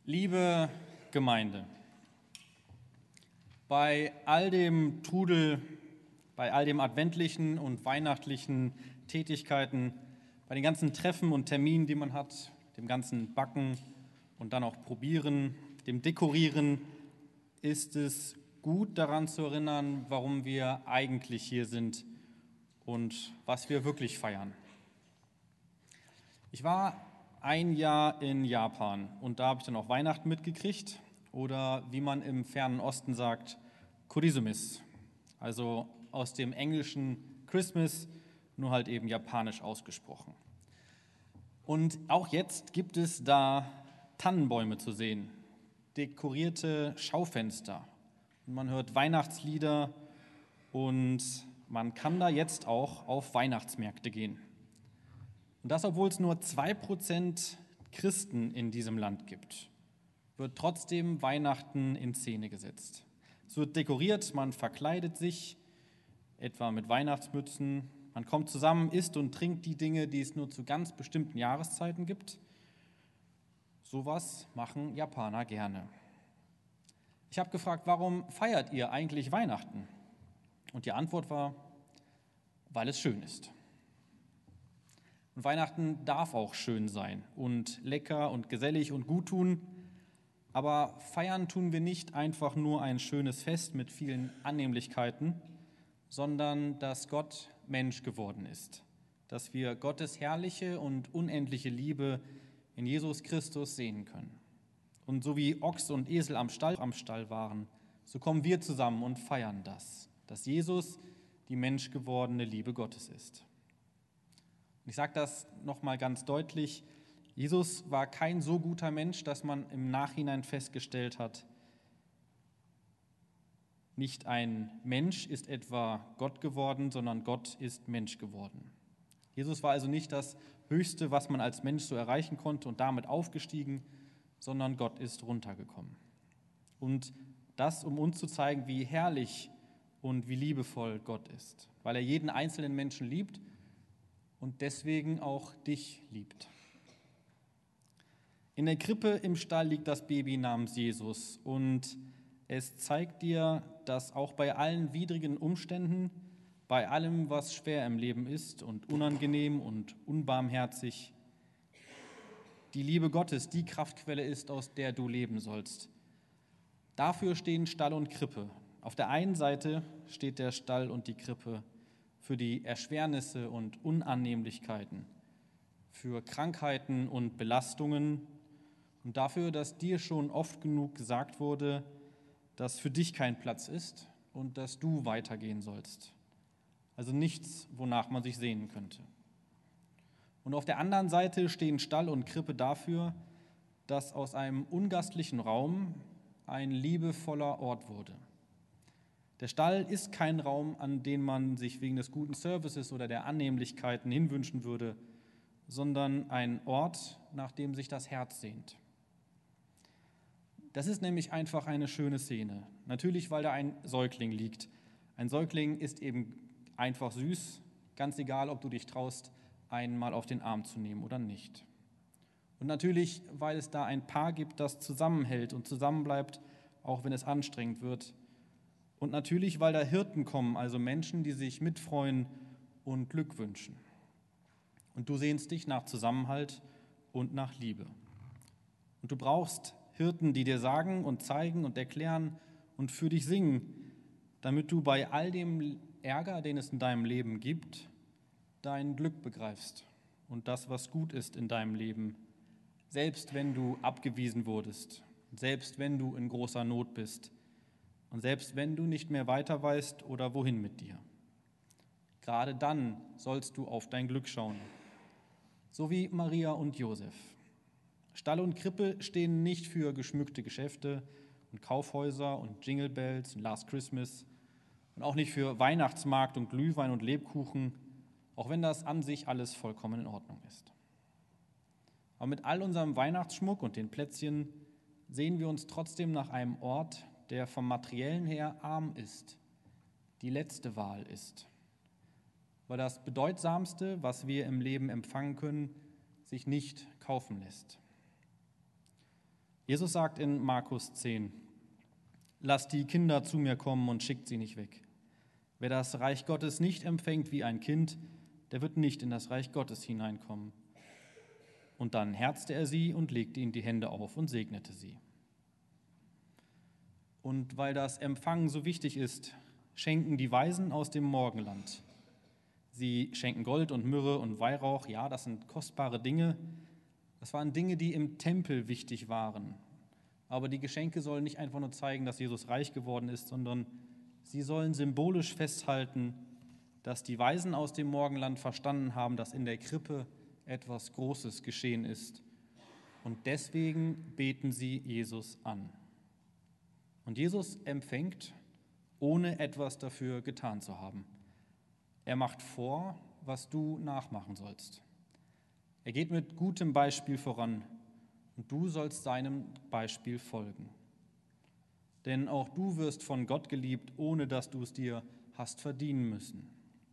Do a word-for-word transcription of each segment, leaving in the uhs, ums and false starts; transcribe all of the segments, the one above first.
Liebe Gemeinde, bei all dem Trudel, bei all dem adventlichen und weihnachtlichen Tätigkeiten, bei den ganzen Treffen und Terminen, die man hat, dem ganzen Backen und dann auch Probieren, dem Dekorieren, ist es gut daran zu erinnern, warum wir eigentlich hier sind und was wir wirklich feiern. Ich war ein Jahr in Japan und da habe ich dann auch Weihnachten mitgekriegt oder wie man im fernen Osten sagt, Kurisumis, also aus dem englischen Christmas, nur halt eben japanisch ausgesprochen. Und auch jetzt gibt es da Tannenbäume zu sehen, dekorierte Schaufenster und man hört Weihnachtslieder und man kann da jetzt auch auf Weihnachtsmärkte gehen. Und das, obwohl es nur zwei Prozent Christen in diesem Land gibt, wird trotzdem Weihnachten in Szene gesetzt. Es wird dekoriert, man verkleidet sich, etwa mit Weihnachtsmützen, man kommt zusammen, isst und trinkt die Dinge, die es nur zu ganz bestimmten Jahreszeiten gibt. Sowas machen Japaner gerne. Ich habe gefragt, warum feiert ihr eigentlich Weihnachten? Und die Antwort war, weil es schön ist. Und Weihnachten darf auch schön sein und lecker und gesellig und gut tun. Aber feiern tun wir nicht einfach nur ein schönes Fest mit vielen Annehmlichkeiten, sondern dass Gott Mensch geworden ist. Dass wir Gottes herrliche und unendliche Liebe in Jesus Christus sehen können. Und so wie Ochs und Esel am Stall, am Stall waren, so kommen wir zusammen und feiern das, dass Jesus die menschgewordene Liebe Gottes ist. Ich sage das nochmal ganz deutlich, Jesus war kein so guter Mensch, dass man im Nachhinein festgestellt hat, nicht ein Mensch ist etwa Gott geworden, sondern Gott ist Mensch geworden. Jesus war also nicht das Höchste, was man als Mensch so erreichen konnte und damit aufgestiegen, sondern Gott ist runtergekommen. Und das, um uns zu zeigen, wie herrlich und wie liebevoll Gott ist, weil er jeden einzelnen Menschen liebt und deswegen auch dich liebt. In der Krippe im Stall liegt das Baby namens Jesus und es zeigt dir, dass auch bei allen widrigen Umständen, bei allem, was schwer im Leben ist und unangenehm und unbarmherzig, die Liebe Gottes die Kraftquelle ist, aus der du leben sollst. Dafür stehen Stall und Krippe. Auf der einen Seite steht der Stall und die Krippe für die Erschwernisse und Unannehmlichkeiten, für Krankheiten und Belastungen und dafür, dass dir schon oft genug gesagt wurde, dass für dich kein Platz ist und dass du weitergehen sollst. Also nichts, wonach man sich sehnen könnte. Und auf der anderen Seite stehen Stall und Krippe dafür, dass aus einem ungastlichen Raum ein liebevoller Ort wurde. Der Stall ist kein Raum, an den man sich wegen des guten Services oder der Annehmlichkeiten hinwünschen würde, sondern ein Ort, nach dem sich das Herz sehnt. Das ist nämlich einfach eine schöne Szene. Natürlich, weil da ein Säugling liegt. Ein Säugling ist eben einfach süß, ganz egal, ob du dich traust, einen mal auf den Arm zu nehmen oder nicht. Und natürlich, weil es da ein Paar gibt, das zusammenhält und zusammenbleibt, auch wenn es anstrengend wird. Und natürlich, weil da Hirten kommen, also Menschen, die sich mitfreuen und Glück wünschen. Und du sehnst dich nach Zusammenhalt und nach Liebe. Und du brauchst Hirten, die dir sagen und zeigen und erklären und für dich singen, damit du bei all dem Ärger, den es in deinem Leben gibt, dein Glück begreifst und das, was gut ist in deinem Leben, selbst wenn du abgewiesen wurdest, selbst wenn du in großer Not bist und selbst wenn du nicht mehr weiter weißt oder wohin mit dir. Gerade dann sollst du auf dein Glück schauen, so wie Maria und Josef. Stall und Krippe stehen nicht für geschmückte Geschäfte und Kaufhäuser und Jingle Bells und Last Christmas und auch nicht für Weihnachtsmarkt und Glühwein und Lebkuchen, auch wenn das an sich alles vollkommen in Ordnung ist. Aber mit all unserem Weihnachtsschmuck und den Plätzchen sehen wir uns trotzdem nach einem Ort, der vom Materiellen her arm ist, die letzte Wahl ist. Weil das Bedeutsamste, was wir im Leben empfangen können, sich nicht kaufen lässt. Jesus sagt in Markus zehn, lasst die Kinder zu mir kommen und schickt sie nicht weg. Wer das Reich Gottes nicht empfängt wie ein Kind, der wird nicht in das Reich Gottes hineinkommen. Und dann herzte er sie und legte ihnen die Hände auf und segnete sie. Und weil das Empfangen so wichtig ist, schenken die Weisen aus dem Morgenland. Sie schenken Gold und Myrrhe und Weihrauch. Ja, das sind kostbare Dinge. Das waren Dinge, die im Tempel wichtig waren. Aber die Geschenke sollen nicht einfach nur zeigen, dass Jesus reich geworden ist, sondern sie sollen symbolisch festhalten, dass die Weisen aus dem Morgenland verstanden haben, dass in der Krippe etwas Großes geschehen ist. Und deswegen beten sie Jesus an. Und Jesus empfängt, ohne etwas dafür getan zu haben. Er macht vor, was du nachmachen sollst. Er geht mit gutem Beispiel voran und du sollst seinem Beispiel folgen. Denn auch du wirst von Gott geliebt, ohne dass du es dir hast verdienen müssen.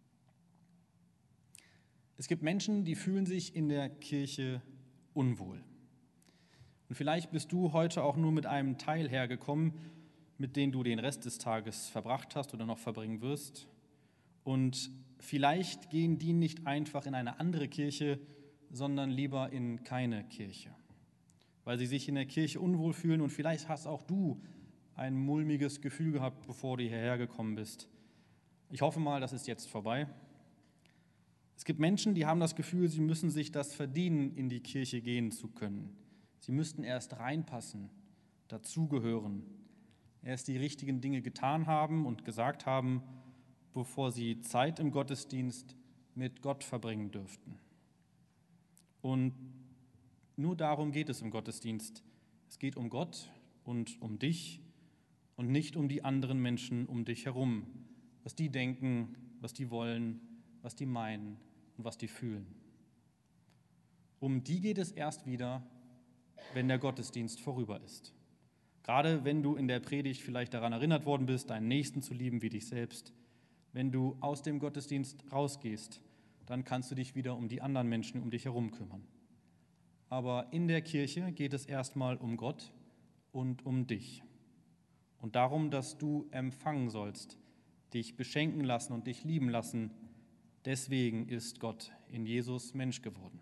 Es gibt Menschen, die fühlen sich in der Kirche unwohl. Und vielleicht bist du heute auch nur mit einem Teil hergekommen, mit dem du den Rest des Tages verbracht hast oder noch verbringen wirst. Und vielleicht gehen die nicht einfach in eine andere Kirche, sondern lieber in keine Kirche, weil sie sich in der Kirche unwohl fühlen. Und vielleicht hast auch du ein mulmiges Gefühl gehabt, bevor du hierher gekommen bist. Ich hoffe mal, das ist jetzt vorbei. Es gibt Menschen, die haben das Gefühl, sie müssen sich das verdienen, in die Kirche gehen zu können. Sie müssten erst reinpassen, dazugehören, erst die richtigen Dinge getan haben und gesagt haben, bevor sie Zeit im Gottesdienst mit Gott verbringen dürften. Und nur darum geht es im Gottesdienst. Es geht um Gott und um dich und nicht um die anderen Menschen um dich herum, was die denken, was die wollen, was die meinen und was die fühlen. Um die geht es erst wieder, wenn der Gottesdienst vorüber ist. Gerade wenn du in der Predigt vielleicht daran erinnert worden bist, deinen Nächsten zu lieben wie dich selbst. Wenn du aus dem Gottesdienst rausgehst, dann kannst du dich wieder um die anderen Menschen um dich herum kümmern. Aber in der Kirche geht es erstmal um Gott und um dich. Und darum, dass du empfangen sollst, dich beschenken lassen und dich lieben lassen. Deswegen ist Gott in Jesus Mensch geworden.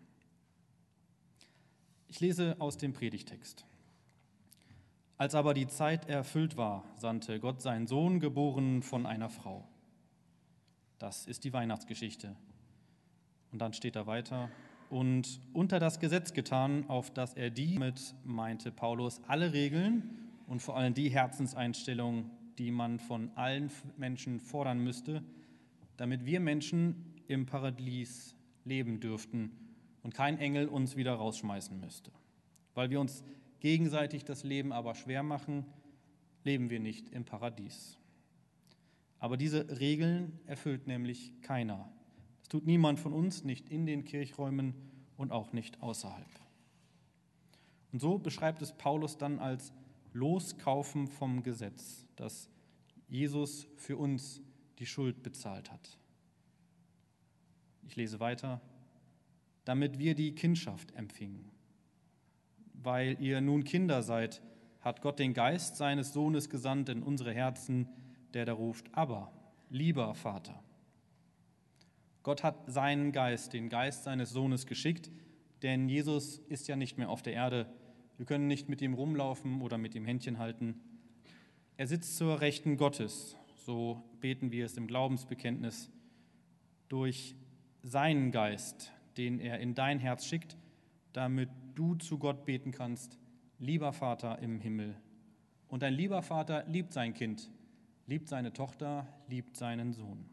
Ich lese aus dem Predigtext. Als aber die Zeit erfüllt war, sandte Gott seinen Sohn, geboren von einer Frau. Das ist die Weihnachtsgeschichte. Und dann steht da weiter, und unter das Gesetz getan, auf das er die, mit meinte Paulus, alle Regeln und vor allem die Herzenseinstellungen, die man von allen Menschen fordern müsste, damit wir Menschen im Paradies leben dürften und kein Engel uns wieder rausschmeißen müsste. Weil wir uns gegenseitig das Leben aber schwer machen, leben wir nicht im Paradies. Aber diese Regeln erfüllt nämlich keiner. Das tut niemand von uns, nicht in den Kirchräumen und auch nicht außerhalb. Und so beschreibt es Paulus dann als Loskaufen vom Gesetz, dass Jesus für uns die Schuld bezahlt hat. Ich lese weiter. Damit wir die Kindschaft empfingen. Weil ihr nun Kinder seid, hat Gott den Geist seines Sohnes gesandt in unsere Herzen, der da ruft, aber, lieber Vater. Gott hat seinen Geist, den Geist seines Sohnes geschickt, denn Jesus ist ja nicht mehr auf der Erde. Wir können nicht mit ihm rumlaufen oder mit ihm Händchen halten. Er sitzt zur Rechten Gottes, so beten wir es im Glaubensbekenntnis, durch seinen Geist, den er in dein Herz schickt, damit du zu Gott beten kannst, lieber Vater im Himmel. Und ein lieber Vater liebt sein Kind, liebt seine Tochter, liebt seinen Sohn.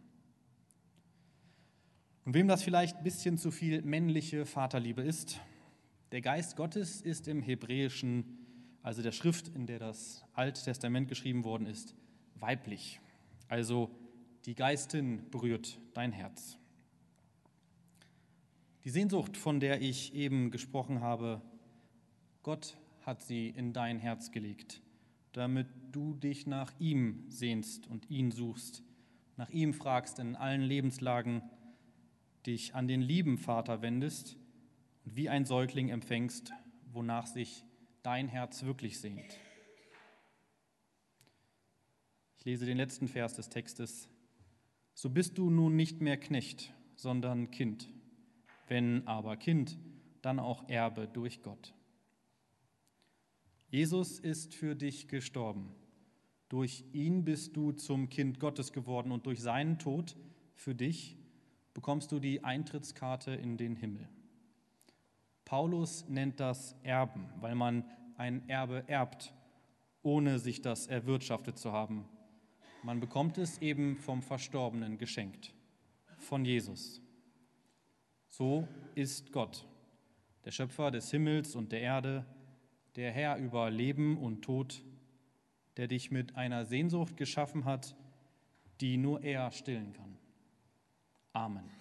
Und wem das vielleicht ein bisschen zu viel männliche Vaterliebe ist, der Geist Gottes ist im Hebräischen, also der Schrift, in der das Alte Testament geschrieben worden ist, weiblich. Also die Geistin berührt dein Herz. Die Sehnsucht, von der ich eben gesprochen habe, Gott hat sie in dein Herz gelegt, damit du dich nach ihm sehnst und ihn suchst, nach ihm fragst in allen Lebenslagen, dich an den lieben Vater wendest und wie ein Säugling empfängst, wonach sich dein Herz wirklich sehnt. Ich lese den letzten Vers des Textes. So bist du nun nicht mehr Knecht, sondern Kind. Wenn aber Kind, dann auch Erbe durch Gott. Jesus ist für dich gestorben. Durch ihn bist du zum Kind Gottes geworden und durch seinen Tod für dich bekommst du die Eintrittskarte in den Himmel. Paulus nennt das Erben, weil man ein Erbe erbt, ohne sich das erwirtschaftet zu haben. Man bekommt es eben vom Verstorbenen geschenkt, von Jesus. So ist Gott, der Schöpfer des Himmels und der Erde, der Herr über Leben und Tod, der dich mit einer Sehnsucht geschaffen hat, die nur er stillen kann. Amen.